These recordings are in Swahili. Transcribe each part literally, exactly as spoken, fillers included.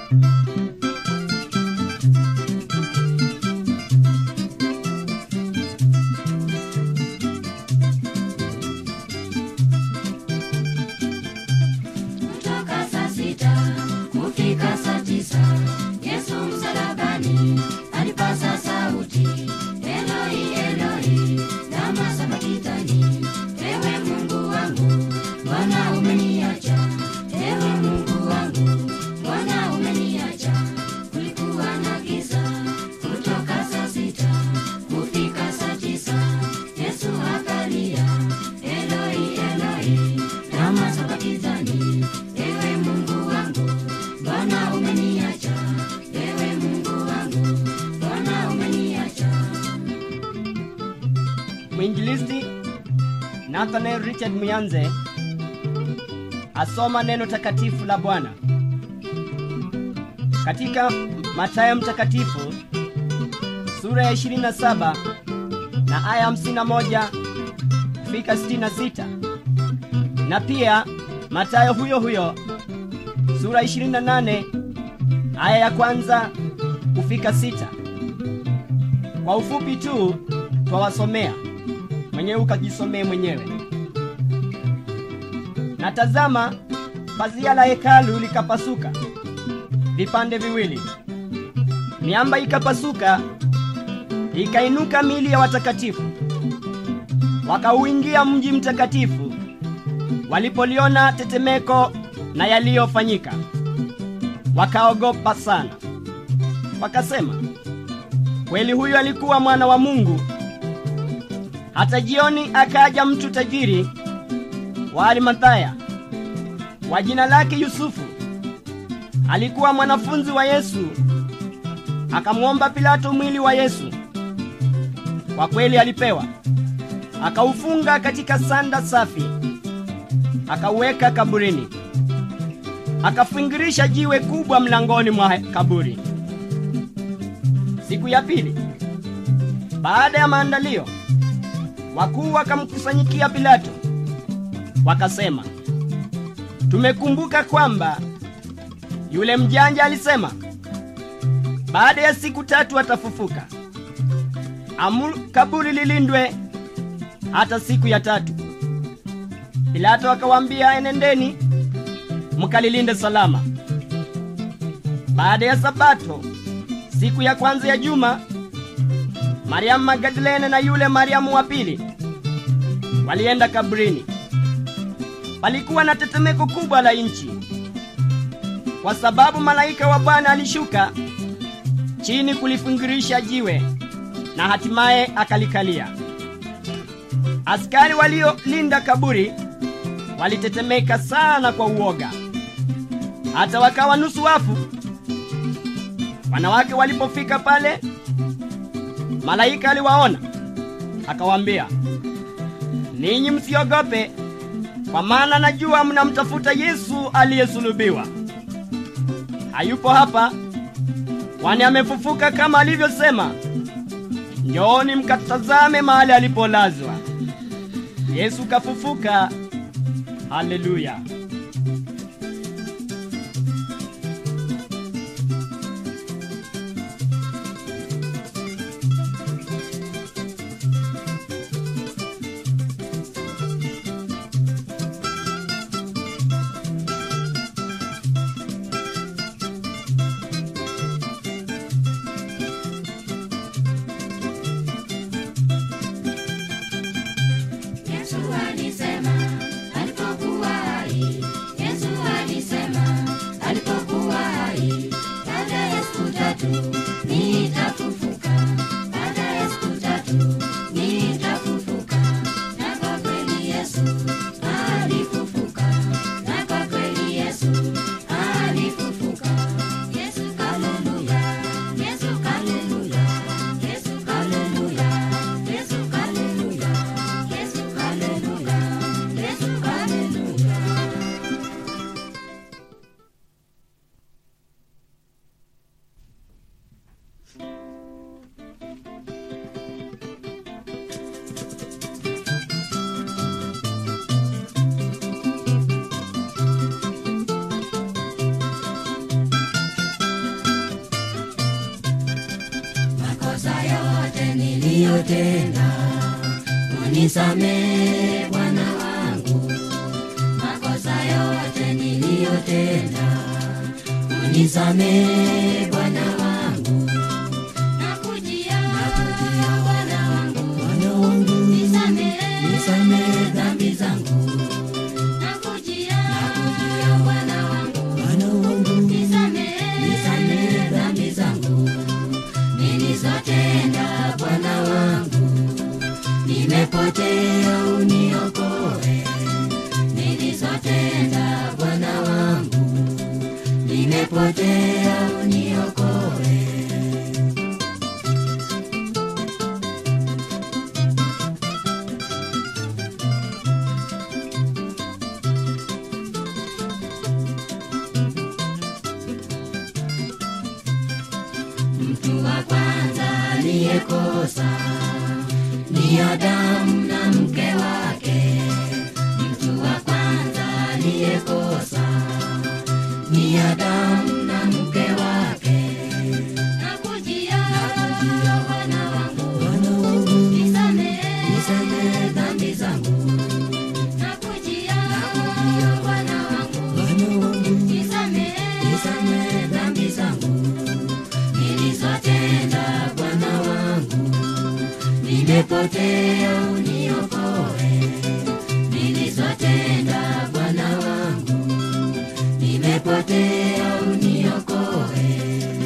Mwinjilisti Nathaniel Richard Muyanze asoma neno takatifu la Bwana katika Mathayo mtakatifu sura ya ishirini na saba na aya hamsini na moja fika sitini na sita, na pia Mathayo huyo huyo sura ishirini na nane aya ya kwanza kufika sita. Kwa ufupi tu twawasomea, mwenyewe ukajisomee mwenyewe. Na tazama, pazia la hekalu likapasuka vipande viwili. Miamba ikapasuka, ikainuka miili ya watakatifu. Wakauingia mji mtakatifu. Walipoliona tetemeko na yaliyofanyika, wakaogopa sana. Wakasema, kweli huyu alikuwa mwana wa Mungu. Hata jioni akaja mtu tajiri wa Arimathaya, wa jina lake Yusufu. Alikuwa mwanafunzi wa Yesu. Akamwomba Pilato mwili wa Yesu. Kwa kweli alipewa. Akaufunga katika sanda safi, akauweka kaburini. Akafingirisha jiwe kubwa mlangoni mwa kaburi. Siku ya pili, baada ya maandalio, wakuu wakamkusanyikia Pilato. Wakasema, tumekumbuka kwamba yule mjanja alisema, baada ya siku tatu atafufuka. Amuru kaburi lilindwe hata siku ya tatu. Pilato akawaambia, enendeni mkalilinde salama. Baada ya Sabato, siku ya kwanza ya juma, Mariamu Magdalene na yule Mariamu wa pili walienda kaburini. Palikuwa na tetemeko kubwa la nchi, kwa sababu malaika wa Bwana alishuka chini kulifingirisha jiwe na hatimaye akalikalia. Askari waliolinda kaburi walitetemeka sana kwa uoga, hata wakawa nusu wafu. Wanawake walipofika pale, malaika aliwaona, akawaambia, ninyi msiogope, kwa maana najua mnamtafuta Yesu aliyesulubiwa. Hayupo hapa, kwani amefufuka kama alivyosema. Njooni mkatazame mahali alipolazwa. Yesu kafufuka. Haleluya. Yesu alisema alipokuwa hai, niliyotenda, unisamehe Bwana wangu. Makosa yote niliyotenda, unisamehe Bwana wangu. Nakujia, nakujia Bwana wangu, Bwana wangu, nisamehe, nisamehe dhambi zangu. Nakujia, nakujia Bwana wangu, Bwana wangu, nisamehe, nisamehe dhambi zangu. Nilizotenda Bwana wangu, nimepotea uniokoe. Nilizotenda Bwana wangu, nimepotea uniokoe. Mtu wa kwanza aliyekosa ni Adamu na mke wake. Mtu wa kwanza aliyekosa ni Adamu na mke wake. Nakujia, nakujia Bwana wangu, Bwana wangu, nisamehe, nisamehe dhambi zangu. Nakujia, nakujia Bwana wangu, Bwana wangu, nisamehe, nisamehe dhambi zangu. Nilizotenda Bwana wangu, nimepotea uniokoe. Nilizotenda Bwana wangu, nimepotea uniokoe.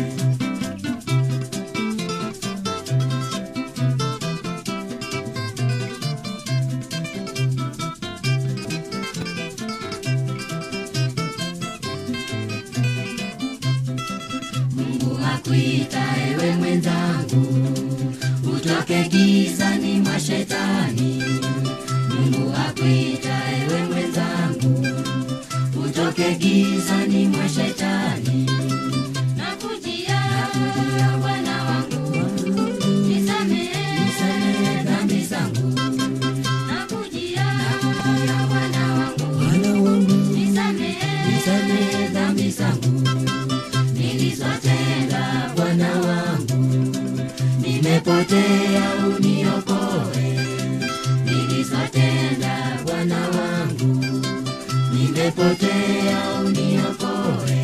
Mungu hakuita ewe mwenzangu utoke gizani mwa shetani. Mungu hakuita ewe mwenzangu utoke gizani mwa shetani. Nakujia, nakujia Bwana wangu, nisamehe, nisamehe dhambi zangu. Nakujia, nakujia Bwana wangu, Bwana wangu, nisamehe, nisamehe dhambi zangu. Nilizotenda Bwana wangu, nimepotea uniokoe. Nilizotenda Bwana wangu, nimepotea uniokoe.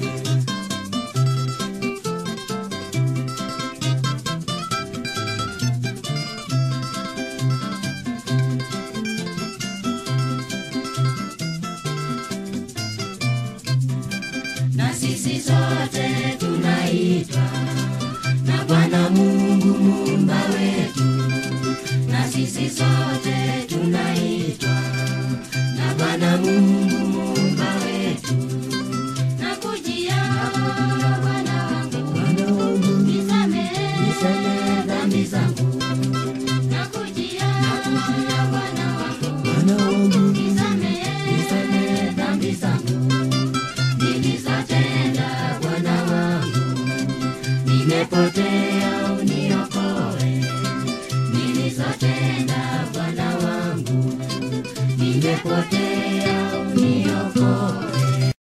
Na sisi sote tunaitwa na Bwana Mungu Muumba wetu. Na sisi sote tunaitwa na Bwana Mungu Muumba wetu. Nakujia, nakujia Bwana wangu, Bwana wangu, nisamehe, nisamehe dhambi zangu. Nakujia, nakujia Bwana wangu, Bwana wangu, nisamehe, nisamehe dhambi zangu. Nilizotenda Bwana wangu, nimepotea uniokoe. Nilizotenda Bwana wangu, nimepotea